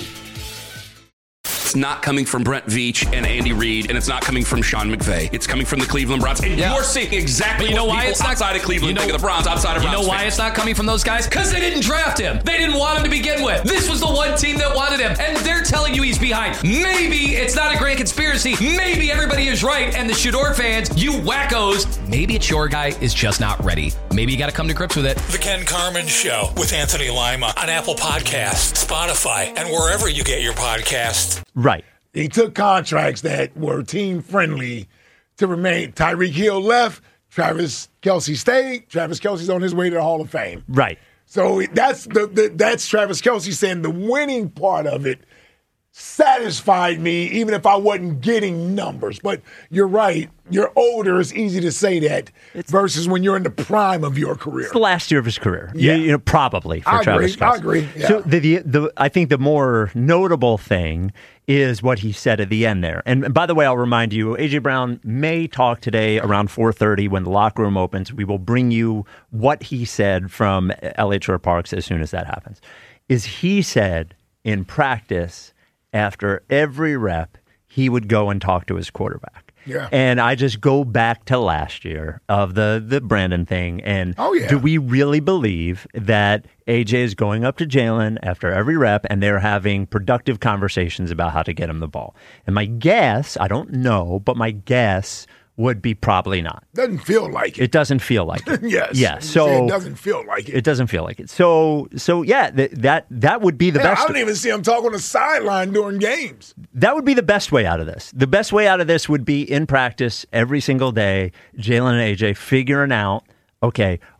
It's not coming from Brent Veach and Andy Reid, and it's not coming from Sean McVay. It's coming from the Cleveland Browns. And Yeah. you're seeing exactly But you know what why people it's not outside of Cleveland you know, think of the Browns, outside of You Browns know why fans. it's not coming from those guys? Because they didn't draft him. They didn't want him to begin with. This was the one team that wanted him, and they're telling you he's behind. Maybe it's not a grand conspiracy. Maybe everybody is right, and the Shador fans, you wackos, maybe it's your guy is just not ready. Maybe you got to come to grips with it. The Ken Carmen Show with Anthony Lima on Apple Podcasts, Spotify, and wherever you get your podcasts. Right. He took contracts that were team friendly to remain. Tyreek Hill left. Travis Kelce stayed. Travis Kelce's on his way to the Hall of Fame. Right. So that's the, the that's Travis Kelce saying the winning part of it satisfied me, even if I wasn't getting numbers. But you're right. You're older. It's easy to say that it's, versus when you're in the prime of your career. It's the last year of his career. Yeah. You, you know, probably for I Travis agree. Kelce. I agree. Yeah. So the, the the I think the more notable thing is what he said at the end there. And by the way, I'll remind you, A J Brown may talk today around four thirty when the locker room opens. We will bring you what he said from Elliott Shore Parks as soon as that happens. Is he said in practice after every rep, he would go and talk to his quarterback. Yeah. And I just go back to last year of the, the Brandon thing. And oh, yeah. do we really believe that A J is going up to Jalen after every rep and they're having productive conversations about how to get him the ball? And my guess, I don't know, but my guess would be probably not. Doesn't feel like it. It doesn't feel like it. yes. Yeah. So it doesn't feel like it. It doesn't feel like it. So so yeah, th- that that would be the Hell, best. I don't even see him talk on the sideline during games. That would be the best way out of this. The best way out of this would be in practice every single day, Jalen and A J figuring out, okay,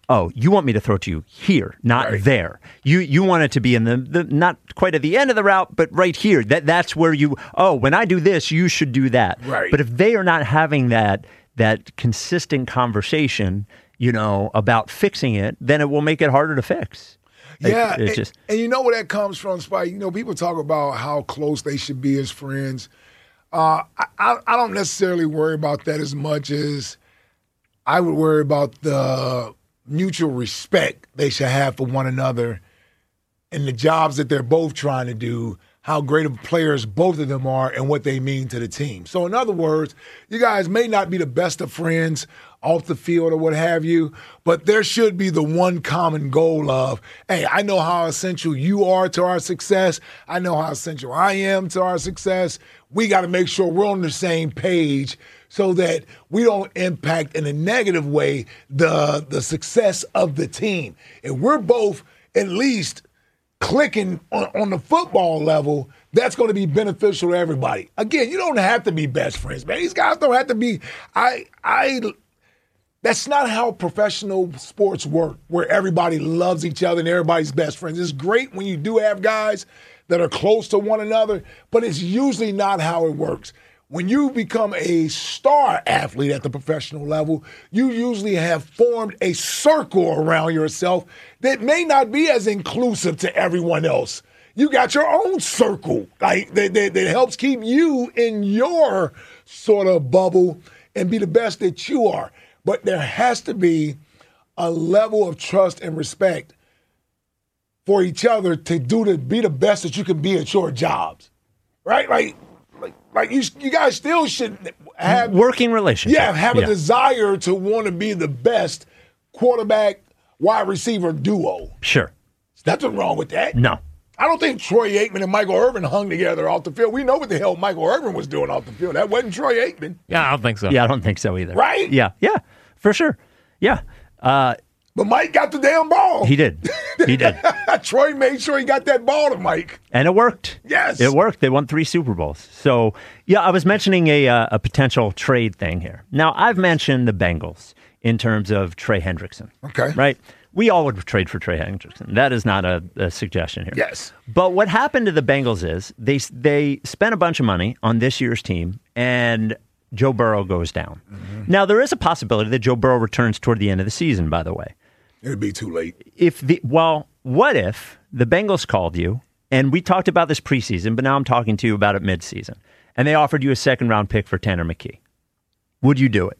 oh, you want me to throw it to you here, not right. there. You you want it to be in the, the not quite at the end of the route, but right here. That that's where you. Oh, when I do this, you should do that. Right. But if they are not having that that consistent conversation, you know, about fixing it, then it will make it harder to fix. Yeah, it, it and, just, and you know where that comes from, Spike? You know, people talk about how close they should be as friends. Uh, I, I, I don't necessarily worry about that as much as I would worry about the mutual respect they should have for one another and the jobs that they're both trying to do, how great of players both of them are and what they mean to the team. So in other words, you guys may not be the best of friends off the field or what have you, but there should be the one common goal of, hey, I know how essential you are to our success. I know how essential I am to our success. We got to make sure we're on the same page so that we don't impact in a negative way the, the success of the team. If we're both at least clicking on, on the football level, that's going to be beneficial to everybody. Again, you don't have to be best friends, man. These guys don't have to be. I, I. That's not how professional sports work, where everybody loves each other and everybody's best friends. It's great when you do have guys that are close to one another, but it's usually not how it works. When you become a star athlete at the professional level, you usually have formed a circle around yourself that may not be as inclusive to everyone else. You got your own circle, like that, that, that helps keep you in your sort of bubble and be the best that you are. But there has to be a level of trust and respect for each other to do to be the best that you can be at your jobs, right? Like, like, like you, you guys still should have working relationship. Yeah, have a yeah. desire to want to be the best quarterback wide receiver duo. Sure, there's nothing wrong with that. No. I don't think Troy Aikman and Michael Irvin hung together off the field. We know what the hell Michael Irvin was doing off the field. That wasn't Troy Aikman. Yeah, I don't think so. Yeah, I don't think so either. Right? Yeah, yeah, for sure. Yeah. Uh, but Mike got the damn ball. He did. He did. Troy made sure he got that ball to Mike. And it worked. Yes. It worked. They won three Super Bowls. So, yeah, I was mentioning a, uh, a potential trade thing here. Now, I've mentioned the Bengals in terms of Trey Hendrickson. Okay. Right? We all would trade for Trey Hendrickson. That is not a, a suggestion here. Yes. But what happened to the Bengals is they they spent a bunch of money on this year's team, and Joe Burrow goes down. Mm-hmm. Now, there is a possibility that Joe Burrow returns toward the end of the season, by the way. It'd be too late. If the Well, what if the Bengals called you, and we talked about this preseason, but now I'm talking to you about it midseason, and they offered you a second-round pick for Tanner McKee? Would you do it?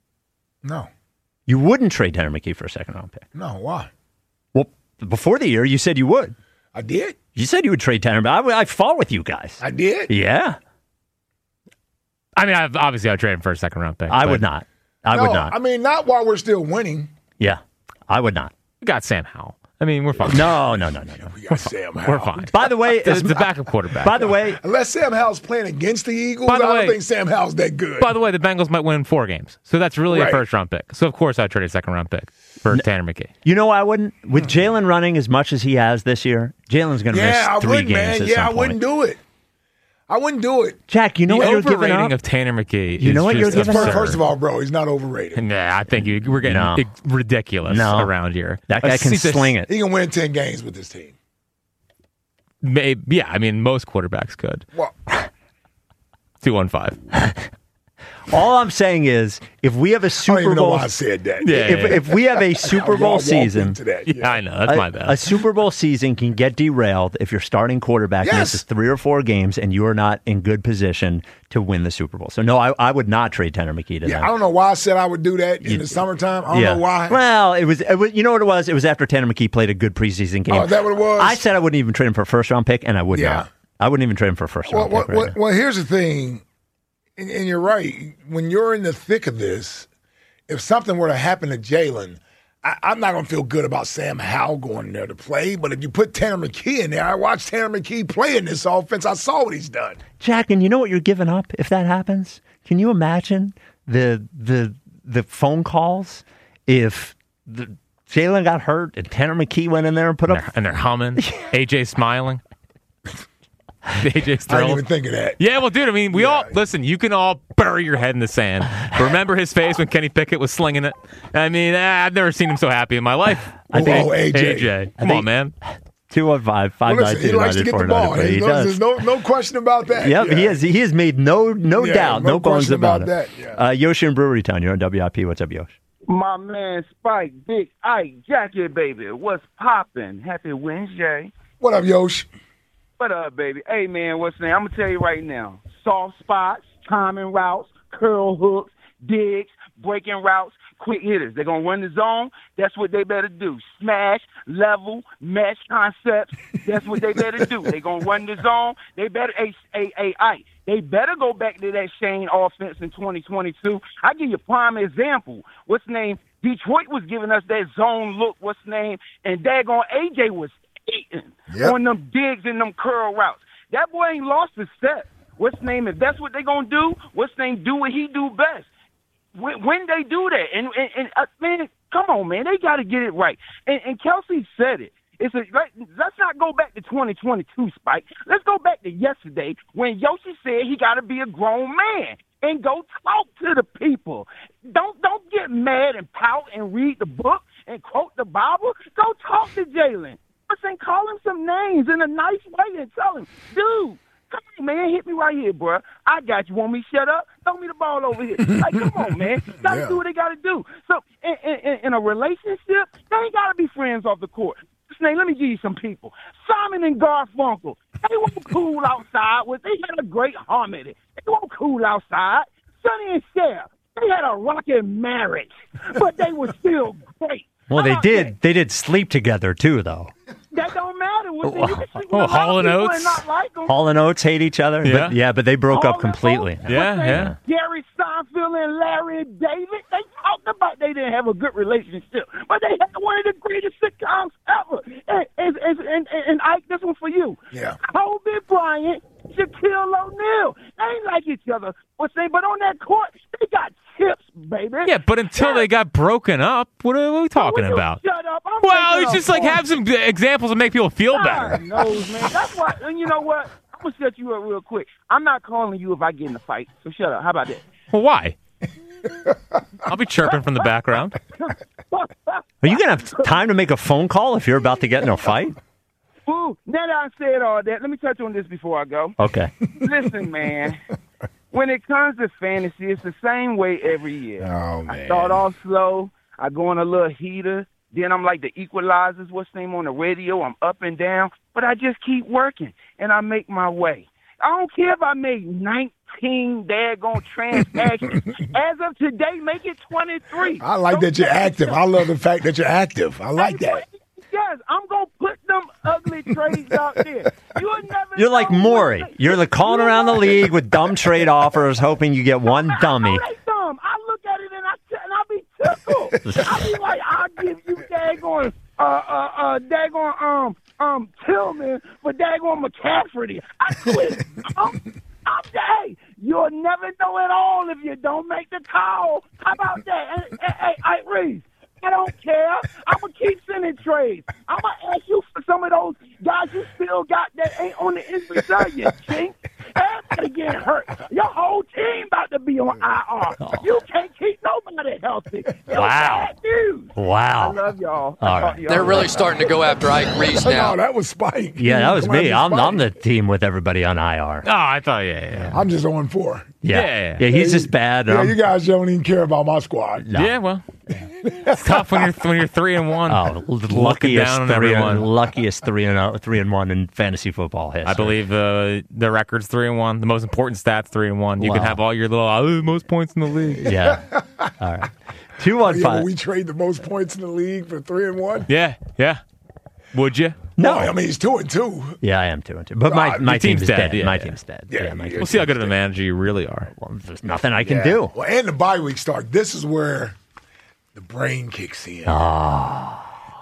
No. You wouldn't trade Tanner McKee for a second-round pick? No, why? Well, before the year, you said you would. I did. You said you would trade Tanner, but I, I fought with you guys. I did? Yeah. I mean, I've, obviously, I'd trade him for a second-round pick. I would not. I no, would not. I mean, not while we're still winning. Yeah, I would not. We got Sam Howell. I mean, we're fine. No, no, no, no, no. We got Sam Howell. We're fine. By the way, it's the backup quarterback. By the way, unless Sam Howell's playing against the Eagles, By the I don't way, think Sam Howell's that good. By the way, the Bengals might win four games, so that's really Right. a first-round pick. So of course, I'd trade a second-round pick for Tanner McKee. You know, I wouldn't. With Jalen running as much as he has this year, Jalen's going to yeah, I miss three wouldn't, games. man. At Yeah, some I point. wouldn't do it. I wouldn't do it. Jack, you know the what you're giving overrating up? of Tanner McKee. You is know what you're just giving up? absurd. First of all, bro, he's not overrated. Nah, I think you, we're getting No. big- ridiculous No. around here. That guy A can se- sling it. He can win ten games with this team. May, yeah, I mean, most quarterbacks could. Well, two one five. All I'm saying is, if we have a I don't Super even know Bowl, why I said that. Yeah, if, yeah, yeah. if we have a Super Y'all Bowl walked season, into that, Yeah, I know. That's a, my bad. a Super Bowl season can get derailed if your starting quarterback Yes. misses three or four games and you are not in good position to win the Super Bowl. So, no, I, I would not trade Tanner McKee to Yeah, them. I don't know why I said I would do that in the summertime. I don't know why. Well, it was, it was. You know what it was? It was after Tanner McKee played a good preseason game. Oh, is that what it was? I said I wouldn't even trade him for a first round pick, and I would Yeah. not. I wouldn't even trade him for a first Well, round well, pick. Right well, now. well, here's the thing, and, and you're right. When you're in the thick of this, if something were to happen to Jalen, I, I'm not going to feel good about Sam Howell going in there to play. But if you put Tanner McKee in there, I watched Tanner McKee play in this offense. I saw what he's done. Jack, and you know what you're giving up if that happens? Can you imagine the the the phone calls if the Jalen got hurt and Tanner McKee went in there and put And up they're, and they're humming. A J smiling. A J's I thrilled. didn't even think of that. Yeah, well, dude, I mean, we all, listen, you can all bury your head in the sand. Remember his face when Kenny Pickett was slinging it? I mean, ah, I've never seen him so happy in my life. I think, oh, A J. A J. Come on, man. two one five, five Well, nine listen, two, he likes to get the ball. He There's, no, does. there's no, no question about that. Yep, yeah. he has. He has made no no Yeah, doubt, no no bones question about, about it. that, yeah. Uh, Yoshi and Brewery Town, you're on W I P. What's up, Yoshi? My man Spike, Big Ike, Jackie, baby. What's poppin'? Happy Wednesday. What up, Yosh? What up, baby? Hey, man, what's the name? I'm going to tell you right now. Soft spots, timing routes, curl hooks, digs, breaking routes, quick hitters. They're going to run the zone. That's what they better do. Smash, level, mesh concepts. That's what they better do. They're going to run the zone. They better, a, a, a, I. They better go back to that Shane offense in twenty twenty-two. I give you a prime example. What's the name? Detroit was giving us that zone look. What's the name? And daggone A J was eating yep. on them digs and them curl routes. That boy ain't lost a step. What's the name? If that's what they gonna do, what's the name? Do what he do best. When, when they do that, and and, and uh, man, come on, man, they got to get it right. And, and Kelsey said it. It's a, let's not go back to twenty twenty-two, Spike. Let's go back to yesterday when Yoshi said he got to be a grown man and go talk to the people. Don't don't get mad and pout and read the book and quote the Bible. Go talk to Jalen. I'm saying call him some names in a nice way and tell him, dude, come on, man, hit me right here, bro. I got you. Want me to shut up? Throw me the ball over here. Like, come on, man. Got to Yeah. do what they got to do. So in, in, in a relationship, they ain't got to be friends off the court. Snake, let me give you some people. Simon and Garfunkel, they won't cool outside. With They had a great harmony. They won't cool outside. Sonny and Cher, they had a rocking marriage, but they were still great. Well, they did. They did sleep together too, though. That don't matter. Well, you can sleep with Oh, a lot Hall of and people Oates. and not like them. Hall and Oates hate each other. Yeah. but, yeah, but they broke Hall up and completely. Oates, Yeah, what's yeah. name? Gary Seinfeld and Larry David, they talked about they didn't have a good relationship, but they had one of the greatest sitcoms ever. And, and, and, and, and Ike, this one for you. Yeah. Kobe Bryant, Shaquille O'Neal. They ain't like each other. What's name? But on that court, they got chips, baby. Yeah, but until they got broken up, what are we talking Will you about? Shut up. I'm Well, making it's a just like point. have some examples to make people feel God better. knows, man. That's why. And you know what? I'm gonna set you up real quick. I'm not calling you if I get in a fight. So shut up. How about that? Well, why? I'll be chirping from the background. Are you gonna have time to make a phone call if you're about to get in a fight? Ooh, now that I said all that, let me touch on this before I go. Okay. Listen, man. When it comes to fantasy, it's the same way every year. Oh, I man. start off slow. I go on a little heater. Then I'm like the equalizers, what's the name on the radio? I'm up and down. But I just keep working, and I make my way. I don't care if I make nineteen daggone transactions. As of today, make it twenty-three. I like that you're active. I love the fact that you're active. I like that. Yes, I'm going to put them ugly trades out there. You'll never You're like know Maury. what- You're the calling around the league with dumb trade offers, hoping you get one dummy. I ain't dumb. I look at it and I t- and I be tickled. I be like, I'll give you daggone, uh, uh, uh, daggone, um, um, Tillman for daggone McCaffrey. I quit. I'm, I'm, hey, you'll never know it all if you don't make the call. How about that? Hey, hey, hey, hey Reese. I don't care. I'm going to keep sending trades. I'm going to ask you for some of those guys you still got that ain't on the injury side yet, chink. Everybody getting hurt. Your whole team about to be on I R. You can't keep nobody healthy. You're Wow. bad news. Wow. I love y'all. All I'll talk right. to y'all They're really later. starting to go after Ike Reese now. No, that was Spike. Yeah, that was Come on, me. I'm, Spike. I'm the team with everybody on I R. Oh, I thought, yeah, yeah. I'm just on four. Yeah, Yeah. yeah. He's just bad. Yeah, I'm- you guys don't even care about my squad. No. Yeah, well, it's tough when you're when you're three and one. Oh, looking luckiest down on three, everyone. and, luckiest three and uh, three and one in fantasy football history. I believe uh, the record's three and one. The most important stats three and one. You Wow. can have all your little oh, most points in the league. Yeah. All right. Two one Yeah, five. we trade the most points in the league for three and one. Yeah, yeah. Would you? No, I mean he's two and two. Yeah, I am two and two. But my, God, my your team team's is dead, dead. yeah, my yeah. team's dead. Yeah, Yeah, my yeah. team- We'll see how good of a manager you really are. Well, there's nothing I can Yeah. do. Well, and the bye week start. This is where the brain kicks in. Ah.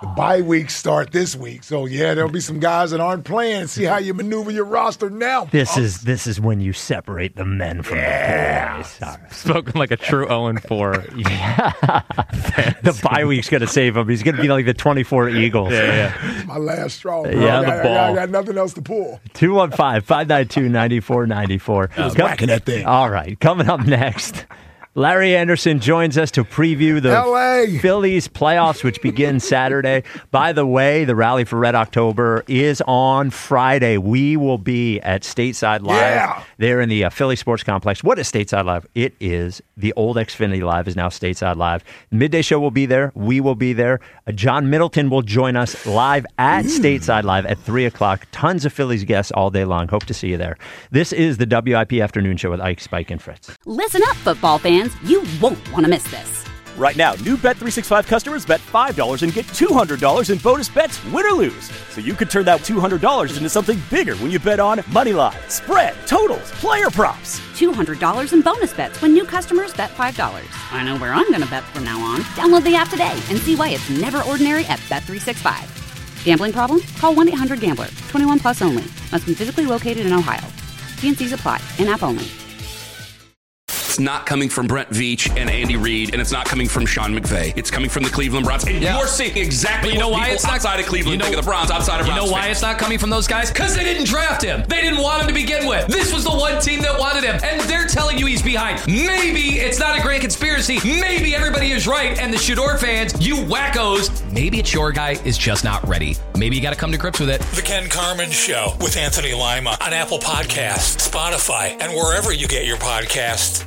The bye weeks start this week. So, yeah, there'll be some guys that aren't playing. See how you maneuver your roster now. This is this is when you separate the men from yeah. the boys. Right. Spoken like a true oh and four. Yeah. The bye week's going to save him. He's going to be like the twenty-four Eagles. Yeah, yeah. My last straw, bro. Yeah, I, the got, ball. I, got, I got nothing else to pull. two one five, five nine two, nine four nine four. I was whacking that thing. All right, coming up next, Larry Anderson joins us to preview the L A Phillies playoffs, which begin Saturday. By the way, the Rally for Red October is on Friday. We will be at Stateside Live yeah. there in the uh, Philly Sports Complex. What is Stateside Live? It is the old Xfinity Live is now Stateside Live. The Midday Show will be there. We will be there. Uh, John Middleton will join us live at Stateside Live at three o'clock. Tons of Phillies guests all day long. Hope to see you there. This is the W I P Afternoon Show with Ike, Spike, and Fritz. Listen up, football fans. You won't want to miss this. Right now, new Bet three sixty-five customers bet five dollars and get two hundred dollars in bonus bets, win or lose. So you could turn that two hundred dollars into something bigger when you bet on Moneyline, spread, totals, player props. two hundred dollars in bonus bets when new customers bet five dollars. I know where I'm going to bet from now on. Download the app today and see why it's never ordinary at Bet three sixty-five. Gambling problem? Call one eight hundred gambler. twenty-one plus only. Must be physically located in Ohio. T and C's apply. In-app only. It's not coming from Brent Veach and Andy Reid, and it's not coming from Sean McVay. It's coming from the Cleveland Browns. And Yeah. you're seeing exactly But you know what why people it's not- outside of Cleveland you know- think of the Browns, outside of You Browns know why fans. it's not coming from those guys? Because they didn't draft him. They didn't want him to begin with. This was the one team that wanted him, and they're telling you he's behind. Maybe it's not a grand conspiracy. Maybe everybody is right, and the Shador fans, you wackos, maybe it's your guy is just not ready. Maybe you got to come to grips with it. The Ken Carmen Show with Anthony Lima on Apple Podcasts, Spotify, and wherever you get your podcasts.